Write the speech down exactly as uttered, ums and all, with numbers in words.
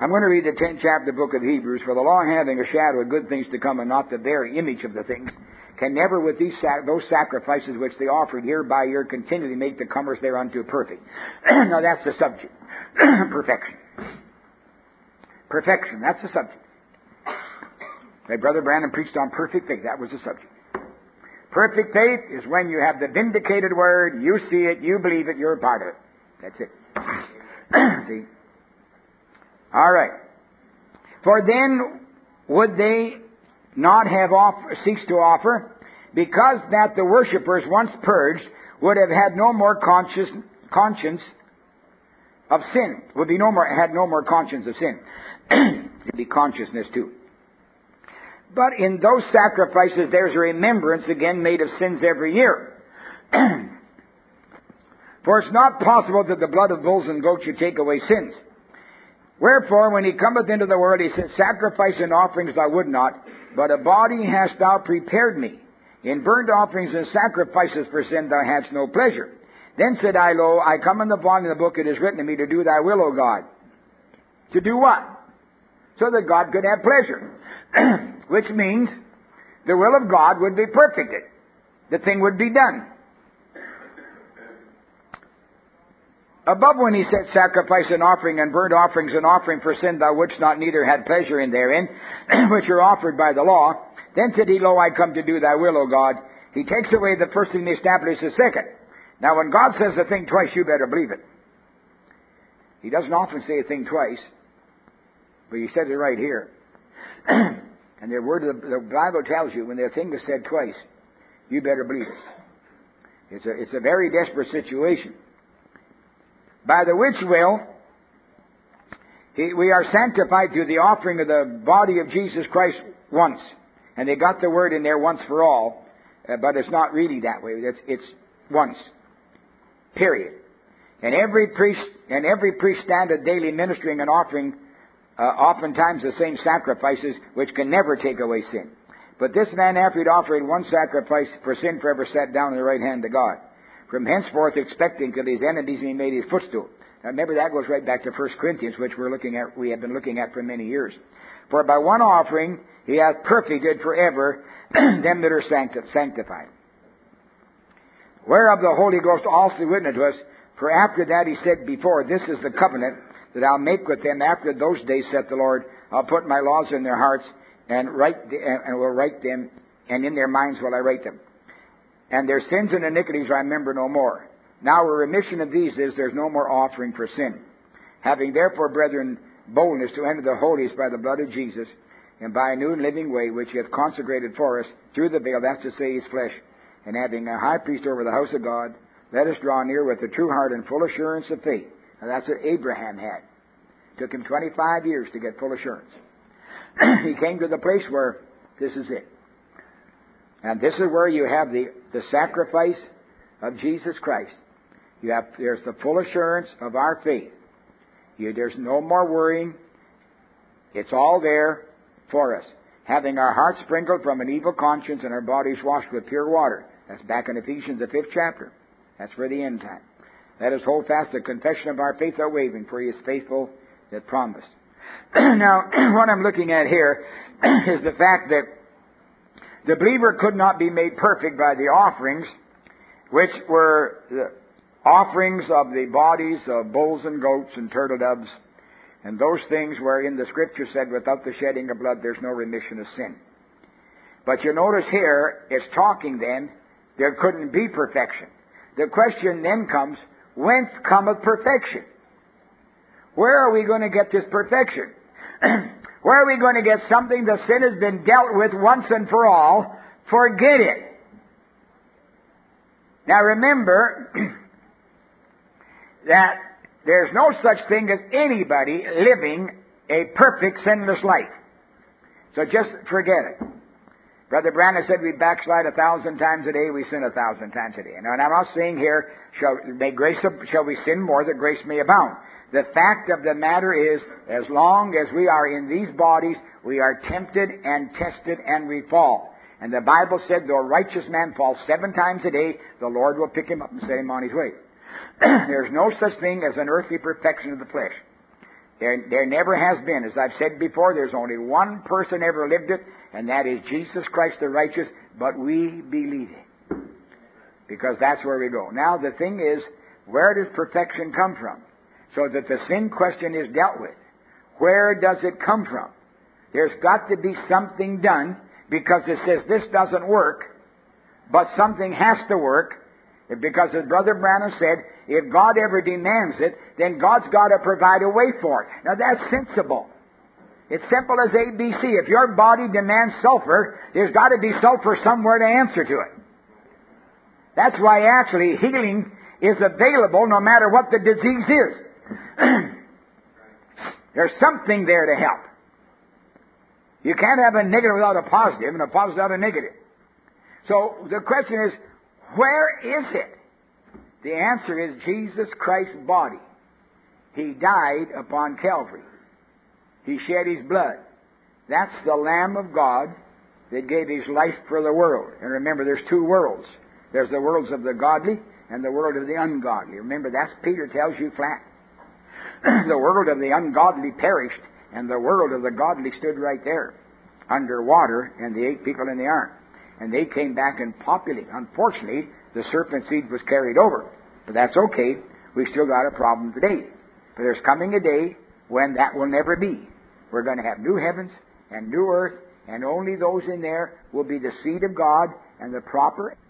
I'm going to read the tenth chapter of the book of Hebrews. For the law, having a shadow of good things to come and not the very image of the things, can never with these sac- those sacrifices which they offered year by year continually make the comers thereunto perfect. Now that's the subject. Perfection. Perfection, that's the subject. My brother Brandon preached on perfect faith. That was the subject. Perfect faith is when you have the vindicated word, you see it, you believe it, you're a part of it. That's it. See? All right. For then would they not have offer, ceased to offer, because that the worshippers, once purged, would have had no more conscious, conscience of sin. Would be no more had no more conscience of sin. It'd be consciousness too. But in those sacrifices, there's a remembrance again made of sins every year. For it's not possible that the blood of bulls and goats should take away sins. Wherefore, when he cometh into the world, he said, Sacrifice and offerings thou would not, but a body hast thou prepared me. In burnt offerings and sacrifices for sin thou hadst no pleasure. Then said I, Lo, I come in the bond in the book, it is written to me to do thy will, O God. To do what? So that God could have pleasure. Which means the will of God would be perfected. The thing would be done. Above when he said, Sacrifice and offering and burnt offerings and offering for sin thou wouldst not, neither had pleasure in therein, which are offered by the law. Then said he, Lo, I come to do thy will, O God. He takes away the first thing, he establishes the second. Now when God says a thing twice, you better believe it. He doesn't often say a thing twice, but he says it right here. And the word of the, the Bible tells you when the thing is said twice, you better believe it. It's a, it's a very desperate situation. By the which will, he, we are sanctified through the offering of the body of Jesus Christ once. And they got the word in there once for all, uh, but it's not really that way. It's, it's once. Period. And every priest, and every priest standeth daily ministering and offering uh, oftentimes the same sacrifices, which can never take away sin. But this man, after he'd offered one sacrifice for sin forever, sat down on the right hand of God. From henceforth expecting till his enemies he made his footstool. Now remember, that goes right back to First Corinthians, which we're looking at, we have been looking at for many years. For by one offering he hath perfected forever them that are sanctified. Whereof the Holy Ghost also witnessed to us, for after that he said before, This is the covenant that I'll make with them after those days, saith the Lord. I'll put my laws in their hearts, and write the, and will write them, and in their minds will I write them. And their sins and iniquities I remember no more. Now a remission of these is there's no more offering for sin. Having therefore, brethren, boldness to enter the holies by the blood of Jesus, and by a new and living way which he hath consecrated for us through the veil, that's to say his flesh, and having a high priest over the house of God, let us draw near with a true heart and full assurance of faith. Now that's what Abraham had. It took him twenty-five years to get full assurance. He came to the place where this is it. And this is where you have the, the sacrifice of Jesus Christ. You have, there's the full assurance of our faith. You, there's no more worrying. It's all there for us. Having our hearts sprinkled from an evil conscience and our bodies washed with pure water. That's back in Ephesians, the fifth chapter. That's for the end time. Let us hold fast the confession of our faith without wavering, for he is faithful that promised. Now, what I'm looking at here is the fact that the believer could not be made perfect by the offerings, which were the offerings of the bodies of bulls and goats and turtle doves, and those things wherein the Scripture said, without the shedding of blood, there's no remission of sin. But you notice here, it's talking then, there couldn't be perfection. The question then comes, whence cometh perfection? Where are we going to get this perfection? Where are we going to get something the sin has been dealt with once and for all? Forget it. Now remember that there's no such thing as anybody living a perfect sinless life. So just forget it. Brother Brandon said we backslide a thousand times a day, we sin a thousand times a day. Now, and I'm not saying here, shall, may grace, shall we sin more that grace may abound. The fact of the matter is, as long as we are in these bodies, we are tempted and tested and we fall. And the Bible said, though a righteous man falls seven times a day, the Lord will pick him up and set him on his way. There's no such thing as an earthly perfection of the flesh. There, there never has been. As I've said before, there's only one person ever lived it, and that is Jesus Christ the righteous, but we believe it. Because that's where we go. Now, the thing is, where does perfection come from? So that the sin question is dealt with. Where does it come from? There's got to be something done, because it says this doesn't work, but something has to work. Because as Brother Branham said, if God ever demands it, then God's got to provide a way for it. Now that's sensible. It's simple as A B C. If your body demands sulfur, there's got to be sulfur somewhere to answer to it. That's why actually healing is available no matter what the disease is. There's something there to help. You can't have a negative without a positive, and a positive without a negative. So the question is, where is it? The answer is Jesus Christ's body. He died upon Calvary. He shed His blood. That's the Lamb of God that gave His life for the world. And remember, there's two worlds. There's the worlds of the godly and the world of the ungodly. Remember, that's Peter tells you flat. The world of the ungodly perished, and the world of the godly stood right there under water, and the eight people in the ark. And they came back and populated. Unfortunately, the serpent seed was carried over. But that's okay. We've still got a problem today. But there's coming a day when that will never be. We're going to have new heavens and new earth, and only those in there will be the seed of God and the proper